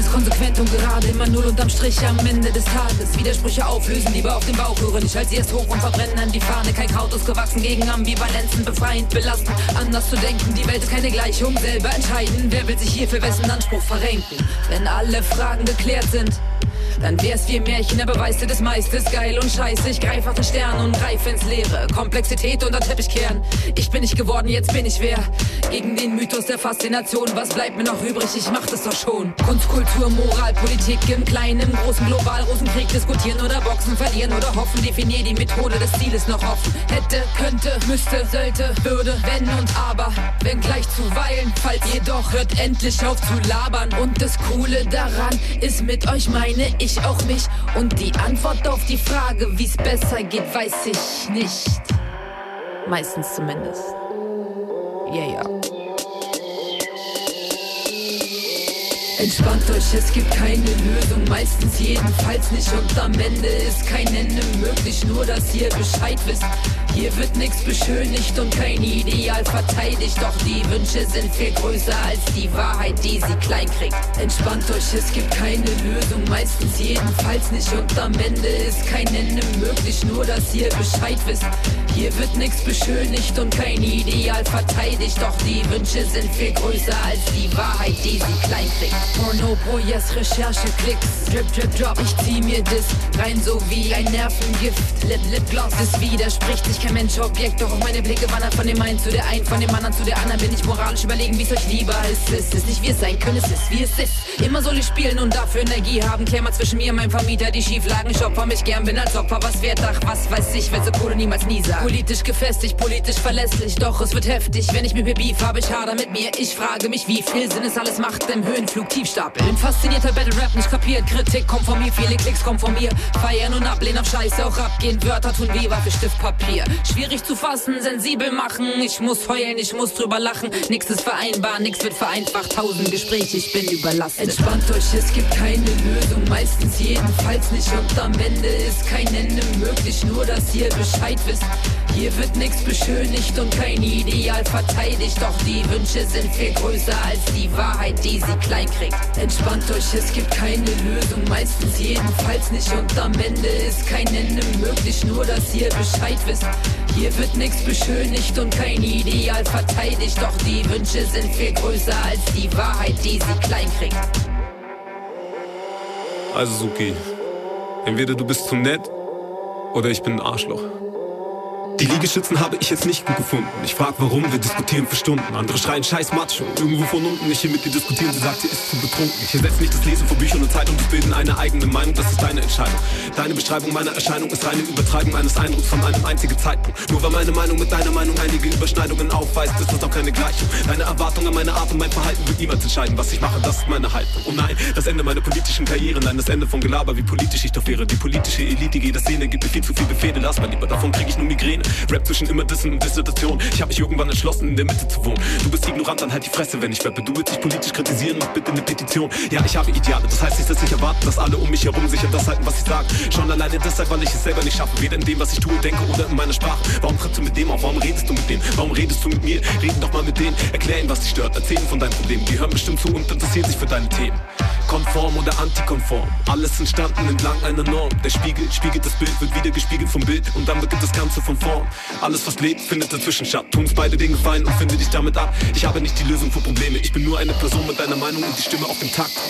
Ganz konsequent und gerade, immer null unterm Strich am Ende des Tages. Widersprüche auflösen, lieber auf den Bauch hören. Ich halte sie erst hoch und verbrenne an die Fahne. Kein Kraut ist gewachsen gegen Ambivalenzen, befreiend, belastend. Anders zu denken, die Welt ist keine Gleichung. Selber entscheiden, wer will sich hier für wessen Anspruch verrenken. Wenn alle Fragen geklärt sind, dann wär's wie Märchen, der Beweis des Meisters. Geil und scheiße, ich greif auf den Stern und greif ins Leere. Komplexität unter Teppich kehren. Ich bin nicht geworden, jetzt bin ich wer. Gegen den Mythos der Faszination, was bleibt mir noch übrig? Ich mach das doch schon. Kunst, Kultur, Moral, Politik im Kleinen, im Großen, global, Rosenkrieg, diskutieren oder boxen, verlieren oder hoffen. Definier die Methode, das Ziel ist noch offen. Hätte, könnte, müsste, sollte, würde, wenn und aber. Wenn gleich zuweilen, falls jedoch hört endlich auf zu labern. Und das Coole daran ist, mit euch meine ich auch mich. Und die Antwort auf die Frage, wie's besser geht, weiß ich nicht. Meistens zumindest. Yeah. Entspannt euch, es gibt keine Lösung, meistens jedenfalls nicht. Und am Ende ist kein Ende möglich, nur dass ihr Bescheid wisst. Hier wird nichts beschönigt und kein Ideal verteidigt. Doch die Wünsche sind viel größer als die Wahrheit, die sie klein kriegt. Entspannt euch, es gibt keine Lösung, meistens jedenfalls nicht. Und am Ende ist kein Ende möglich, nur dass ihr Bescheid wisst. Hier wird nichts beschönigt und kein Ideal verteidigt. Doch die Wünsche sind viel größer als die Wahrheit, die sie klein kriegt. Porno, Pro, yes, Recherche, Klicks, Drip, Drip, Drop. Ich zieh mir das rein so wie ein Nervengift. Lip, Gloss, das widerspricht sich kein Mensch, Objekt. Doch auch meine Blicke wandern von dem einen zu der einen, von dem anderen zu der anderen. Bin ich moralisch überlegen, wie's euch lieber ist. Es ist nicht wie es sein können, es ist wie es ist. Immer soll ich spielen und dafür Energie haben. Klär mal zwischen mir und meinem Vermieter die Schieflagen. Ich opfer mich gern, bin als Opfer was wert. Ach, was weiß ich, wenn's Kohle niemals nie sagt. Politisch gefestigt, politisch verlässlich. Doch es wird heftig, wenn ich mit mir Beef habe. Ich hader mit mir, ich frage mich, wie viel Sinn es alles macht im Höhenflug, Tiefstapel. Bin faszinierter Battle-Rap, nicht kapiert. Kritik kommt von mir, viele Klicks kommen von mir. Feiern und ablehnen, auf Scheiße auch abgehen. Wörter tun weh, Waffe, Stift, Papier. Schwierig zu fassen, sensibel machen. Ich muss heulen, ich muss drüber lachen. Nix ist vereinbar, nix wird vereinfacht. 1000 Gespräche, ich bin überlastet. Entspannt euch, es gibt keine Lösung, meistens jedenfalls nicht. Und am Ende ist kein Ende möglich, nur dass ihr Bescheid wisst. Hier wird nichts beschönigt und kein Ideal verteidigt. Doch die Wünsche sind viel größer als die Wahrheit, die sie klein kriegt. Entspannt euch, es gibt keine Lösung, meistens jedenfalls nicht. Und am Ende ist kein Ende möglich, nur dass ihr Bescheid wisst. Hier wird nichts beschönigt und kein Ideal verteidigt. Doch die Wünsche sind viel größer als die Wahrheit, die sie klein kriegt. Also Suki, entweder du bist zu nett oder ich bin ein Arschloch. Die Liegestützen habe ich jetzt nicht gut gefunden. Ich frag warum, wir diskutieren für Stunden. Andere schreien scheiß Macho, irgendwo von unten. Ich hier mit dir diskutieren, sie sagt, sie ist zu betrunken. Ich ersetze nicht das Lesen von Büchern und Zeitungen, wir bilden eine eigene Meinung, das ist deine Entscheidung. Deine Beschreibung meiner Erscheinung ist reine Übertreibung eines Eindrucks von einem einzigen Zeitpunkt. Nur weil meine Meinung mit deiner Meinung einige Überschneidungen aufweist, ist das auch keine Gleichung. Deine Erwartung an meine Art und mein Verhalten wird niemals entscheiden. Was ich mache, das ist meine Haltung. Oh nein, das Ende meiner politischen Karriere, nein, das Ende von Gelaber, wie politisch ich doch wäre. Die politische Elite jeder Szene gibt mir viel zu viel Befehle, lass mal lieber, davon krieg ich nur Migräne. Rap zwischen immer Dissen und Dissertation. Ich hab mich irgendwann entschlossen, in der Mitte zu wohnen. Du bist ignorant, dann halt die Fresse, wenn ich rappe. Du willst dich politisch kritisieren, mach bitte eine Petition. Ja, ich habe Ideale, das heißt nicht, dass ich erwarte, dass alle um mich herum sich an das halten, was ich sage. Schon alleine deshalb, weil ich es selber nicht schaffe. Weder in dem, was ich tue, denke oder in meiner Sprache. Warum trittst du mit dem auf? Warum redest du mit denen? Warum redest du mit mir? Reden doch mal mit denen. Erklär ihnen, was dich stört. Erzähl ihnen von deinen Problemen. Die hören bestimmt zu und interessieren sich für deine Themen. Konform oder antikonform, alles entstanden entlang einer Norm. Der Spiegel spiegelt das Bild, wird wieder gespiegelt vom Bild und dann beginnt das Ganze von vorn. Alles was lebt, findet dazwischen statt. Tu uns beide den Gefallen und finde dich damit ab. Ich habe nicht die Lösung für Probleme, ich bin nur eine Person mit deiner Meinung und die Stimme auf dem Takt.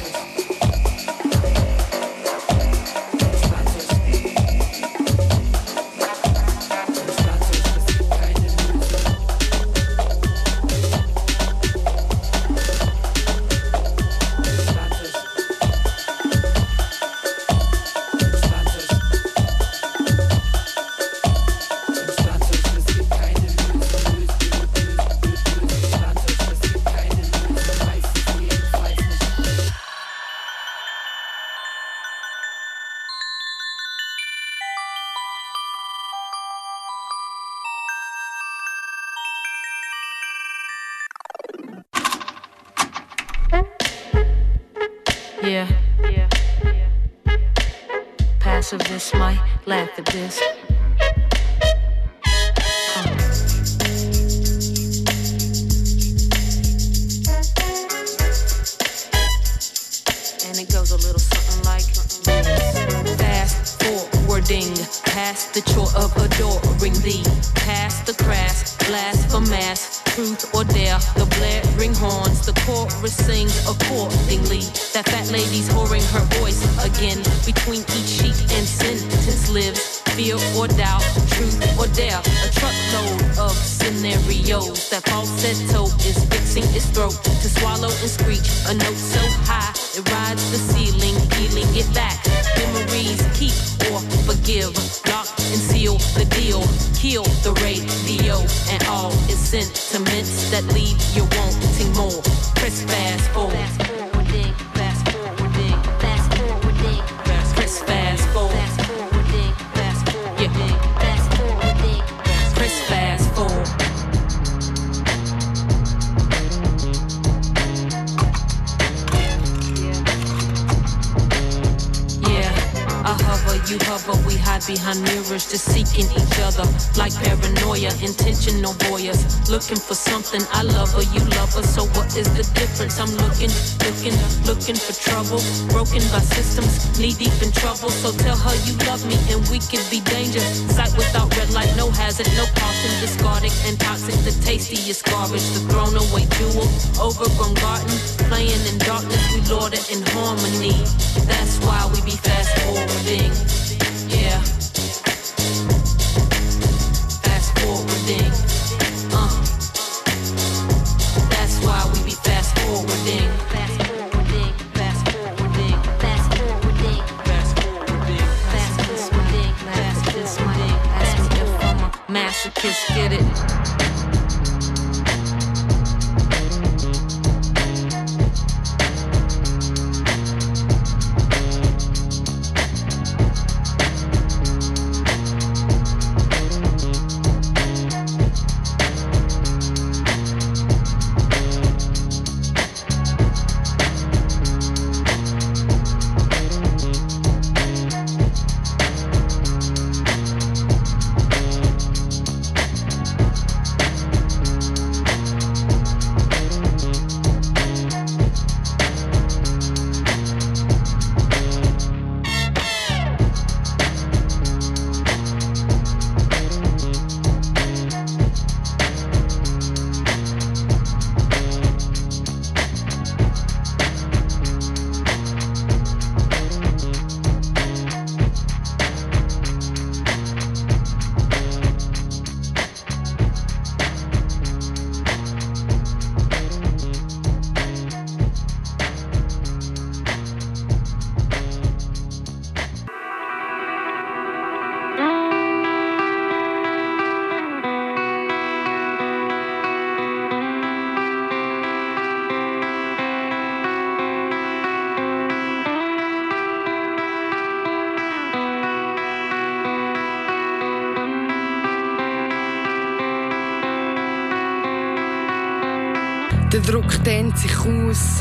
Yeah. Passive this might laugh at this. forwarding, past the chore of adoring thee, past the crass, blasphemous, truth or dare, the blaring horns, the chorus sings accordingly. That fat lady's whoring her voice again, between each sheet and sentence lives fear or doubt, truth or dare, a truckload of scenarios. That falsetto is fixing its throat to swallow and screech a note so high it rides the ceiling, peeling it back. Memories keep or forgive, lock and seal the deal, kill the radio and all its sentiments that leave you wanting more. Press fast forward. Fast forwarding, fast forwarding, fast forwarding, press fast forward. Fast forwarding, fast forwarding, fast forwarding, press fast forward. You hover, we hide behind mirrors, just seeking each other like paranoia, intentional voyeurs, looking for something. I love her, you love her, so what is the difference? I'm looking for trouble, broken by systems, knee deep in trouble. So tell her you love me and we could be dangerous. Sight without red light, no hazard, no caution, discarding and toxic, the tastiest garbage, the thrown away jewel, overgrown garden, playing in darkness, we lord it in harmony. That's why we be fast forwarding. Yeah, fast forwarding. That's why we be fast forwarding. Fast forwarding, fast forwarding, fast forwarding, fast forwarding, fast forwarding, fast forwarding. Ask me if I'm a masochist, get it? Der Druck dehnt sich aus.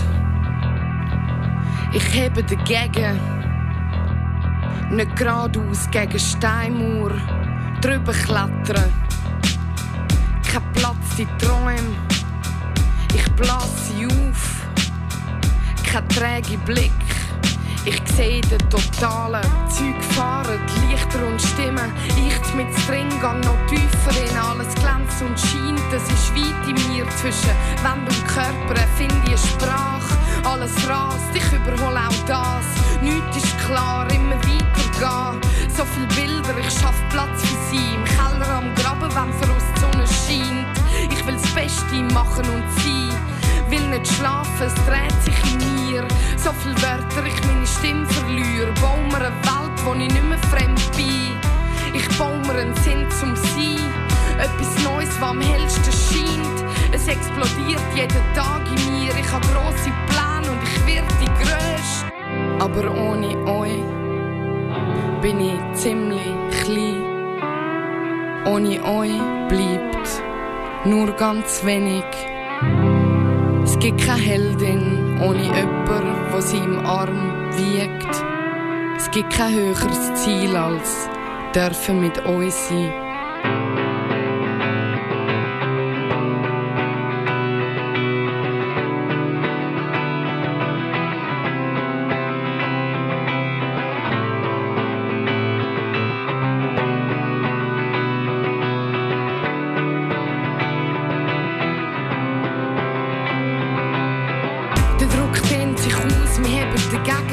Ich hebe dagegen. Nicht geradeaus gegen Steinmauer. Drüber klettern. Kein Platz in Träumen. Ich blase sie auf. Kein träger Blick. Ich sehe den totalen Zeug fahren, die Lichter und Stimmen. Ich mit drin, gang noch tiefer in. Alles glänzt und scheint, es ist weit in mir. Zwischen Wand und Körper finde ich eine Sprache. Alles rast, ich überhole auch das. Nichts ist klar, immer weitergehen. So viele Bilder, ich schaff Platz für sie. Im Keller am Graben, wenn für uns die Sonne scheint. Ich will das Beste machen und sein. Will nicht schlafen, es dreht sich in mir. So viele Wörter, ich meine Stimme verliere. Bau mir eine Welt, wo ich nicht mehr fremd bin. Ich baue mir einen Sinn zum Sein. Etwas Neues, was am hellsten scheint. Es explodiert jeden Tag in mir. Ich habe grosse Pläne und ich werde die Grösste. Aber ohne euch bin ich ziemlich klein. Ohne euch bleibt nur ganz wenig. Es gibt keine Heldin ohne jemanden, der sie im Arm wiegt. Es gibt kein höheres Ziel als dürfen mit euch sein.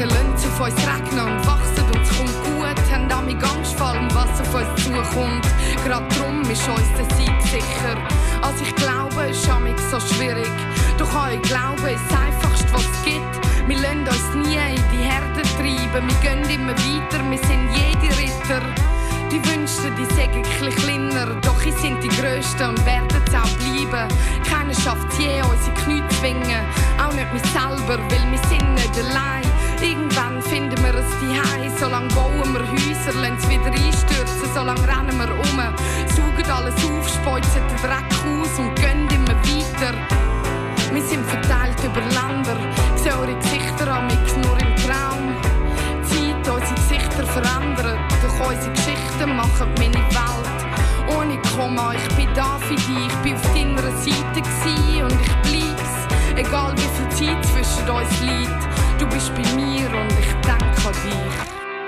Berge lassen auf uns regnen und wachsen und es kommt gut. Haben damit Angst vor allem, was auf uns zukommt. Gerade drum ist uns der Sieg sicher. Also ich glaube, es ist amig so schwierig. Doch ich glaube, es ist das Einfachste, was es gibt. Wir lassen uns nie in die Herde treiben. Wir gehen immer weiter, wir sind jede Ritter. Die Wünsche, die sagen ein bisschen kleiner, doch sie sind die Grössten und werden es auch bleiben. Keiner schafft es je, unsere Knie zu zwingen. Auch nicht mich selber, weil wir sind nicht allein. Irgendwann finden wir es daheim. Solange bauen wir Häuser, lassen es wieder einstürzen. Solange rennen wir saugen alles auf, speuzen den Dreck aus und gehen immer weiter. Wir sind verteilt über Länder, sehen eure Gesichter an mich nur im Traum. Zeit, unsere Gesichter verändern, doch unsere Geschichten machen meine Welt. Ohne Komma, ich bin da für dich, ich bin auf deiner Seite gsi und ich bleib's. Egal wie viel Zeit zwischen uns liegt, du bist bei mir und ich denke an dich.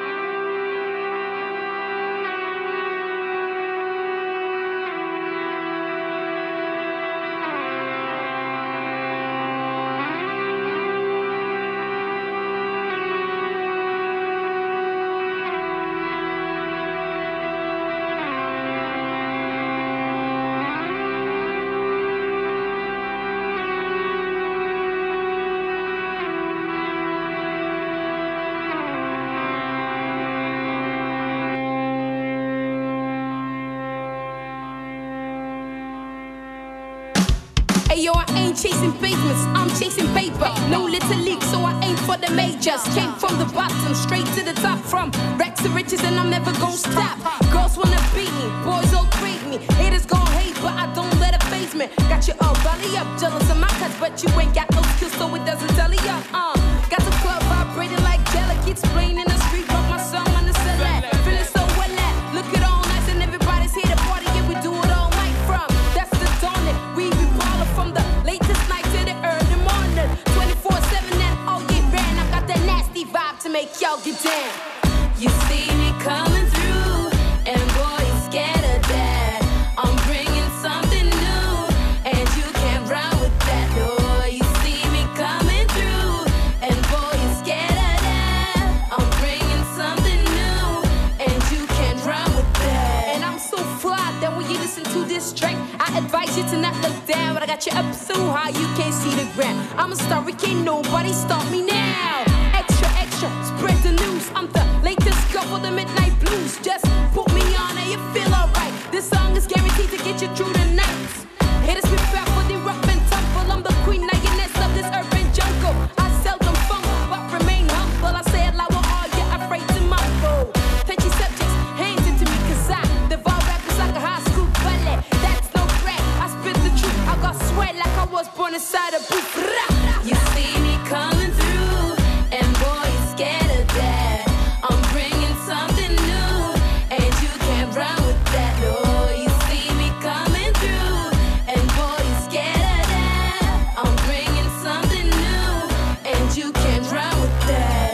Yo, I ain't chasing pavements, I'm chasing paper. No little league, so I aim for the majors. Came from the bottom, straight to the top. From wrecks to riches, and I'm never gonna stop. Girls wanna beat me, boys all crave me. Haters gon' hate, but I don't let it faze me. Got you all belly up, jealous of my cuts, but you ain't got no skills, so it doesn't tally up. Got the club vibrating like jelly, keeps playing in the street, rock my song on the select. Feeling so well at, look it all nice, and everybody's here to party, yeah, we do it all night from. That's the dawning, we be ballin' from the latest night to the early morning. 24/7 and all year round, I got that nasty vibe to make y'all get down. You see me coming through, and boy, you're scared of that. I'm bringing something new, and you can't run with that. No, you see me coming through, and boy, you're scared of that. I'm bringing something new, and you can't run with that. And I'm so fly that when you listen to this track, I advise you to not look down, but I got you up so high you can't see the ground. I'm a star, we can't nobody stop me now. Extra, extra, spread the news. I'm the latest girl for the midnight blues. Just put me on and you feel alright. This song is guaranteed to get you through the night. Haters be back for the rough and tumble. I'm the queen, lioness of this urban jungle. I seldom fumble, but remain humble. I say it loud, all you're afraid to mumble. Touchy subjects, hands into me, cause I devour rappers like a high school ballet. That's no threat, I spit the truth. I got sweat like I was born inside a booth. You see me coming through, and boy, you're scared of that. I'm bringing something new, and you can't run with that. No, you see me coming through, and boy, you're scared of that. I'm bringing something new, and you can't run with that.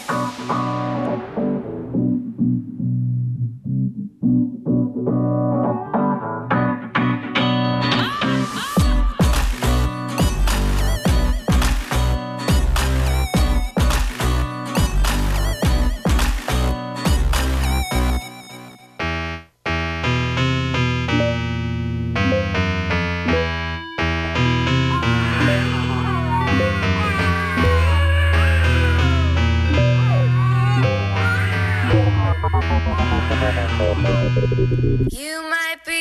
You might be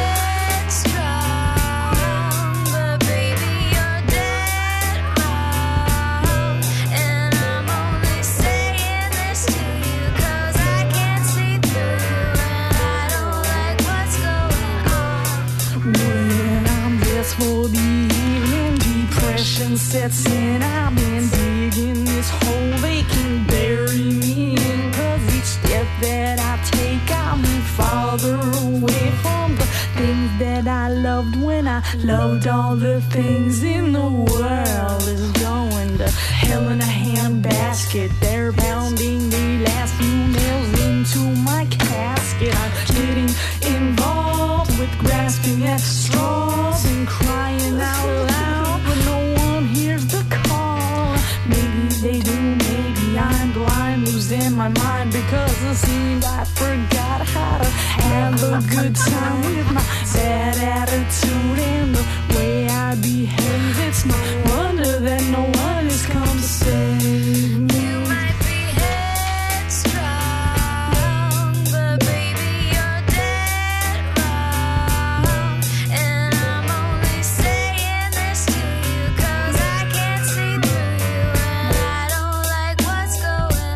headstrong, but baby, you're dead wrong. And I'm only saying this to you, cause I can't see through you, and I don't like what's going on. When I'm dressed for the evening, depression sets in. I've been digging this hole they can bury me in, cause each step that I take, I move farther away from the things that I loved when I loved all the things in the world. Is going to hell in a handbasket. They're pounding the last few nails into my casket. I'm getting involved with grasping at straws and crying out loud, but no one hears the call. Maybe they do, maybe I it seemed I forgot how to have a good time with my bad attitude and the way I behave. It's no wonder that no one has come to save me. You might be headstrong, but baby, you're dead wrong. And I'm only saying this to you 'cause I can't see through you, and I don't like what's going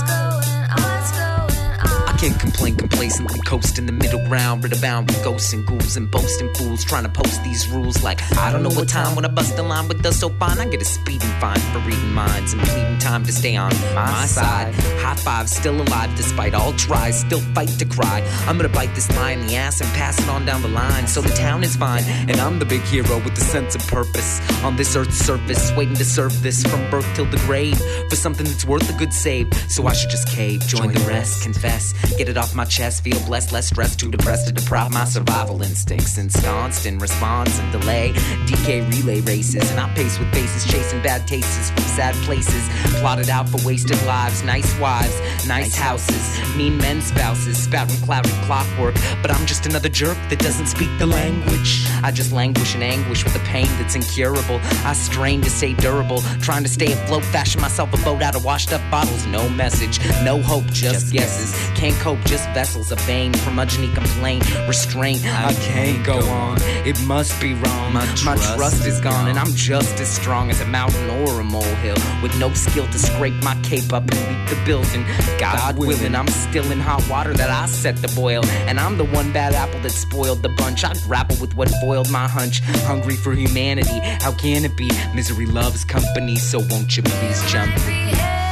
on. I can't complain complacently, coast in the middle ground, rid abound with ghosts and ghouls and boasting fools trying to post these rules like I don't know what time when I bust a line with the so fine I get a speeding fine for reading minds and pleading time to stay on my side. High five, still alive despite all tries, still fight to cry. I'm gonna bite this lie in the ass and pass it on down the line so the town is fine and I'm the big hero with the sense of purpose on this earth's surface, waiting to serve this from birth till the grave for something that's worth a good save. So I should just cave, join the rest, confess, get it off my chest, feel blessed, less stressed, too depressed to deprive my survival instincts, ensconced in response and delay, DK relay races, and I pace with faces, chasing bad tastes from sad places, plotted out for wasted lives, nice wives, nice houses, mean men spouses, spouting cloudy clockwork, but I'm just another jerk that doesn't speak the language. I just languish in anguish with a pain that's incurable. I strain to stay durable, trying to stay afloat, fashion myself a boat out of washed up bottles, no message, no hope, just guesses, can't cope, just vessels of vain, curmudgeon-y complaint, restraint, I can't go on, it must be wrong, my trust is gone, and I'm just as strong as a mountain or a molehill, with no skill to scrape my cape up and leap the building, God willing, I'm still in hot water that I set to boil, and I'm the one bad apple that spoiled the bunch, I grapple with what foiled my hunch, hungry for humanity, how can it be, misery loves company, so won't you please jump with me.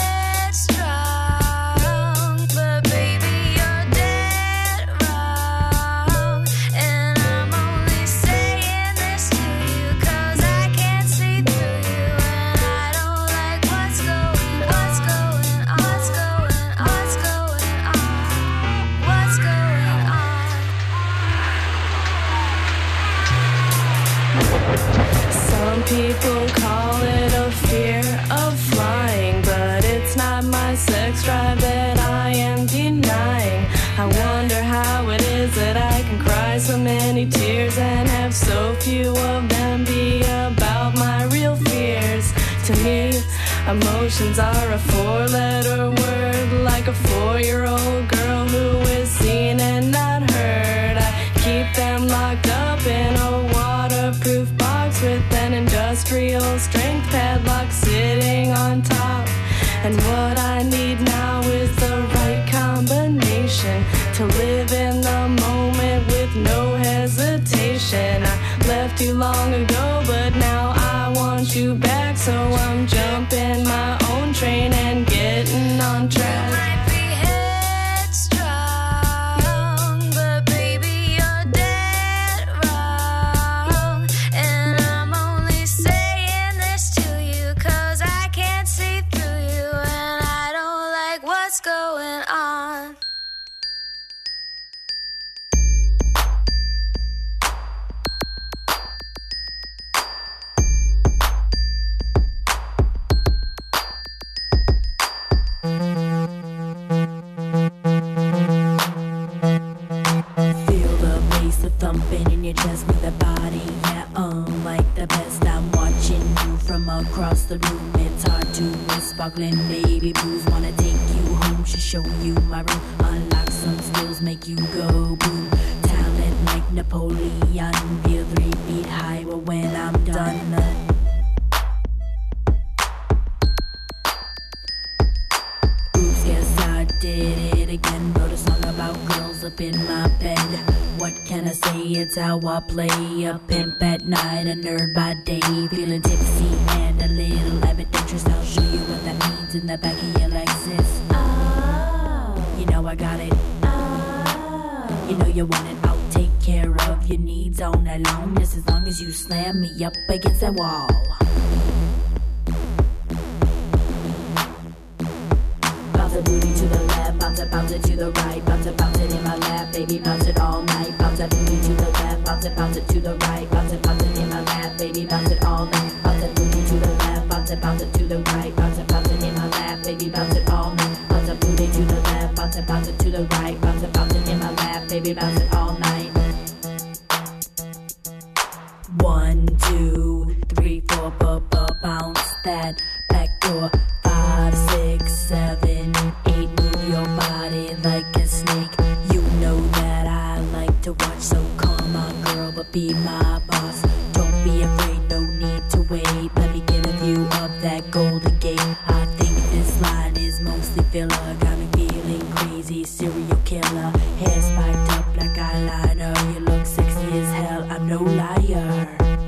Headstrong, but baby, you're dead wrong. And I'm only saying this to you 'cause I can't see through you, and I don't like what's going on. Some people call it a fear of flying, but it's not my sex drive that I am denying. I wonder how it is that I can cry so many tears and have so few of them be about my real fears. To me, emotions are a four-letter word, like a 4-year-old girl who is seen and not heard. I keep them locked up in a waterproof box with an industrial strength padlock sitting on top. And what I need now is the right combination to live in the moment with no hesitation. I left you long ago, but now I want you back, so I'm jumping my own train and getting on track. Might be headstrong, but baby, you're dead wrong. And I'm only saying this to you 'cause I can't see through you, and I don't like what's going on. Feel the bass, the thumping in your chest with the body, yeah, like the best. I'm watching you from across the room. It's hard to miss sparkling baby blues. Wanna take you home, should show you my room. Unlock some skills, make you go boom. Talent like Napoleon, feel 3 feet high, but when I'm done, oops, guess I did it again. Wrote a song about girls up in my bed. What can I say? It's how I play. A pimp at night, a nerd by day. Feeling tipsy and a little ambidextrous. I'll show you what that means in the back of your Lexus. Oh, you know I got it. Oh, you know you want it. I'll take care of your needs all night long, just as long as you slam me up against that wall. Bounce a booty to the left, bounce it to the right, bounce it in my lap, baby, bounce it all night. Bounce a booty to the left, bounce it to the right, bounce it in my lap, baby, bounce it all night. Bounce a booty to the left, bounce it to the right, bounce it in my lap, baby, bounce it all night. Bounce a booty to the left, bounce it baby, bounce it all night. 1, 2, 3, 4, bounce that back door. 5, 6, 7, 8, move your body like a snake. You know that I like to watch, so come on girl, but be my boss. Don't be afraid, no need to wait. Let me get a view of that Golden Gate. I think this line is mostly filler. Got me feeling crazy, serial killer. Hair spiked up like eyeliner. You look sexy as hell, I'm no liar.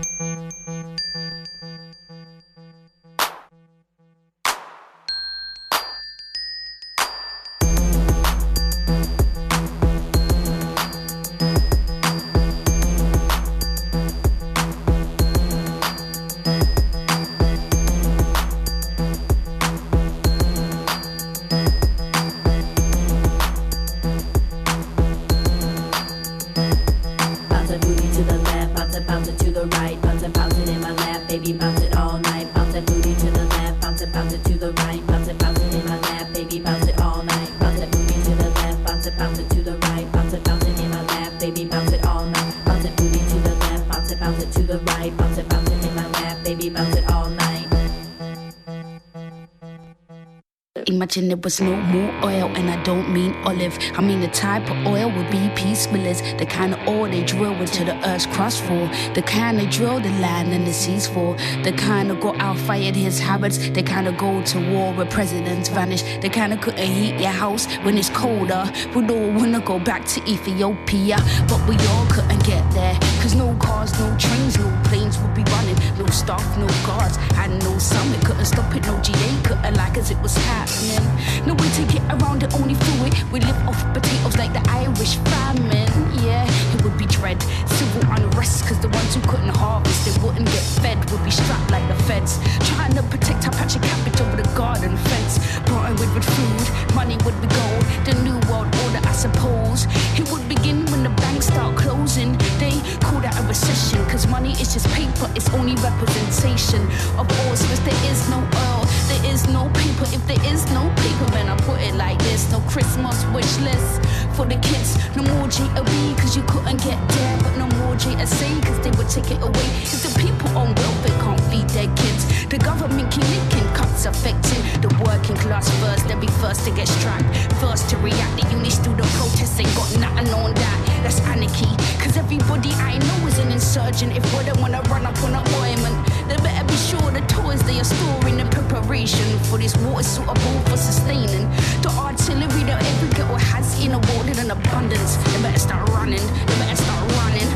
Imagine there was no more oil, and I don't mean olive. I mean the type of oil with BP spillers, the kind of oil they drill into the earth's crust for, the kind they drill the land and the seas for, the kind of got out fired his habits, the kind of go to war where presidents vanish, the kind of couldn't heat your house when it's colder. We'd all wanna go back to Ethiopia, but we all couldn't get there, cause no cars, no trains, no planes would be running, no staff, no guards, and no summit couldn't stop it, no GA couldn't like as it was happening. No way to get around it, only through it. We live off potatoes like the Irish famine. Yeah, it would be dread, civil unrest, cause the ones who couldn't harvest, they wouldn't get fed, would be strapped like the feds, trying to protect our patch of cabbage over the garden fence. Brought with food, money would be gold, the new world order I suppose. It would begin when the banks start closing. They call that a recession, cause money is just paper, it's only representation of all. Since there is no oil, there is no paper. If there is no paper, man, I put it like this: no Christmas wish list for the kids, no more J.O.B. cause you couldn't get there, but no more J.S.A. cause they would take it away. If the people on welfare can't feed their kids, the government keep making cuts affecting the working class first. They'll be first to get struck, first to react. The uni student protests ain't got nothing on that. That's anarchy, cause everybody I know is an insurgent. If we don't wanna run up on employment, they better be sure the toys they are storing in preparation for this war is suitable for sustaining. The artillery that every girl has in a awarded in abundance. They better start running, they better start running,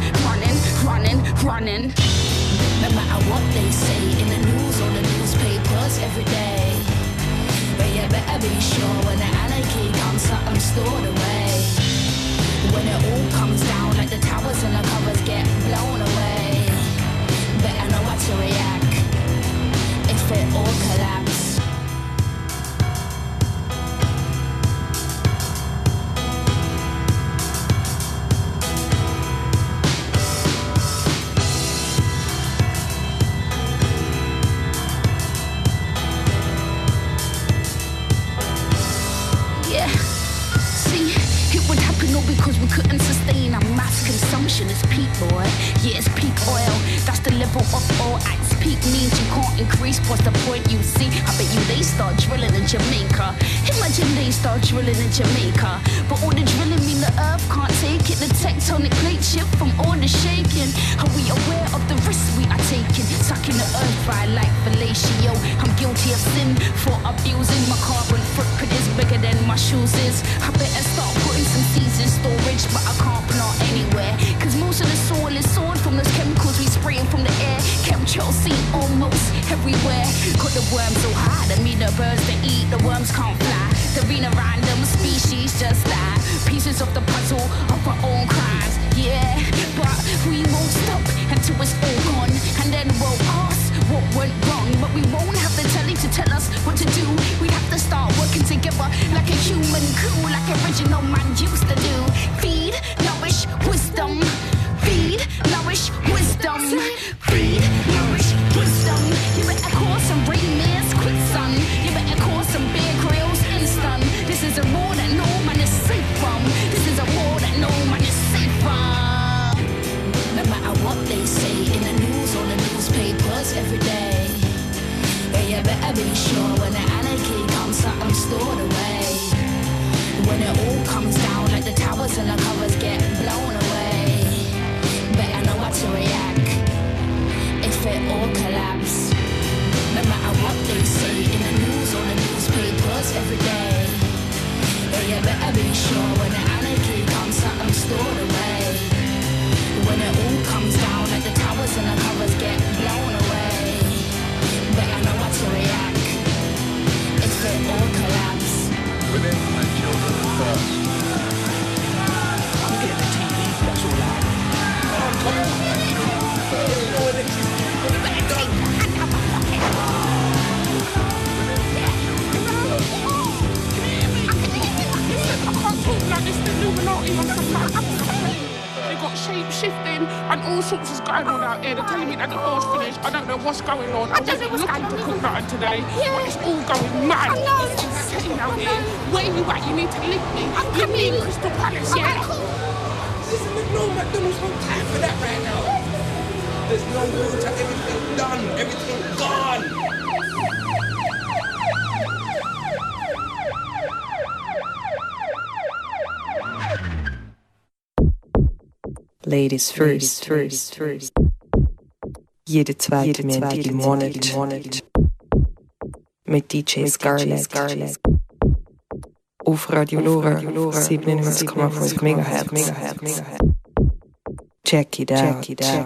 running. No matter what they say in the news or the newspapers every day, but you better be sure when the anarchy comes, something's stored away. When it all comes down like the towers and the covers get blown away, better know how to react if it all collapse. Because we couldn't sustain our mass consumption. It's peak, boy. Yeah, it's peak oil. That's the level of oil at its peak. Means you can't increase. What's the point, you see? I bet you they start drilling in Jamaica. Imagine they start drilling in Jamaica. But all the drilling mean the earth can't take it. The tectonic plate shift from all the shaking. Are we aware of the risks we are taking? Sucking the earth dry like fellatio. I'm guilty of sin for abusing. My carbon footprint is bigger than my shoes is. I better start putting some seeds in storage, but I can't plant anywhere, cause most of the soil is soiled from those chemicals we spraying from the air. Chemtrails seen almost everywhere. Got the worms so high that me the birds that eat the worms can't fly. There ain't a random species just that pieces of the puzzle of our own crimes. Yeah, but we won't stop until it's all gone, and then we'll ask what went wrong. But we won't have the telly to tell us what to do. We have to start working together like a human crew, like original man used to do. Feed, nourish, wisdom. Feed, nourish, wisdom. Feed, nourish, wisdom. You better call some Rain Mares quick, son. You better call some Bear Grylls instant. This is a war that no man is safe from. This is a war that no man is got shape shifting and all sorts is going on out here. They're telling me that the war's finished. I don't know what's going on. I wasn't looking to cook nothing today, but it's all going mad. It's insane out here. Where you at? You need to lift me. Lift me in Crystal Palace, yeah? Listen, there's no McDonald's, no time for that right now. There's no water, everything done, everything gone. Ladies first. Jede zweite Mittwoch im Monat. Mit DJ Scarlett. Auf Radio Lora 97,5 MHz. Check it out.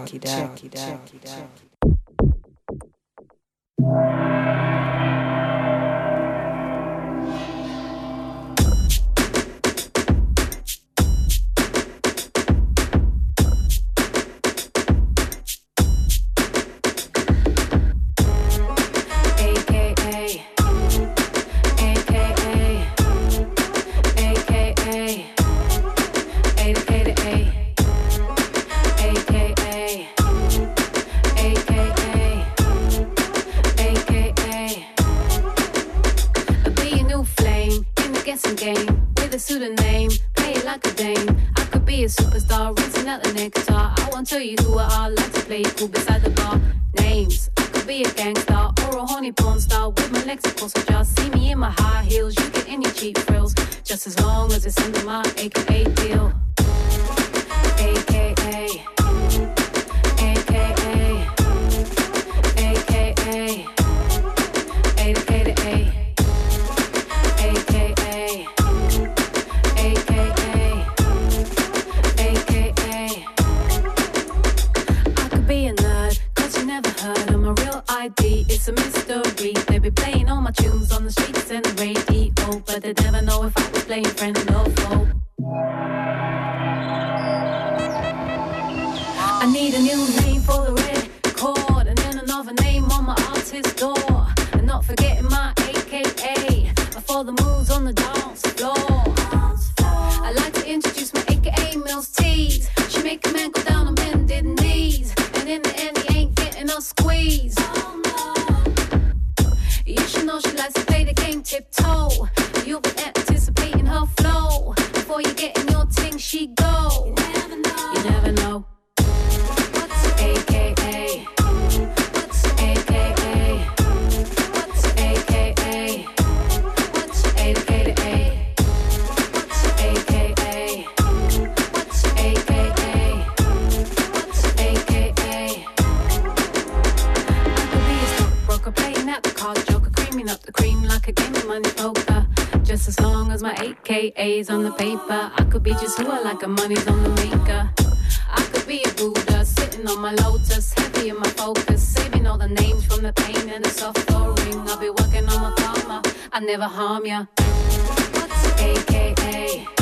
AKAs on the paper. I could be just who I like, and money's on the maker. I could be a Buddha, sitting on my lotus, heavy in my focus, saving all the names from the pain and the suffering. I'll be working on my karma, I never harm ya. What's AKA?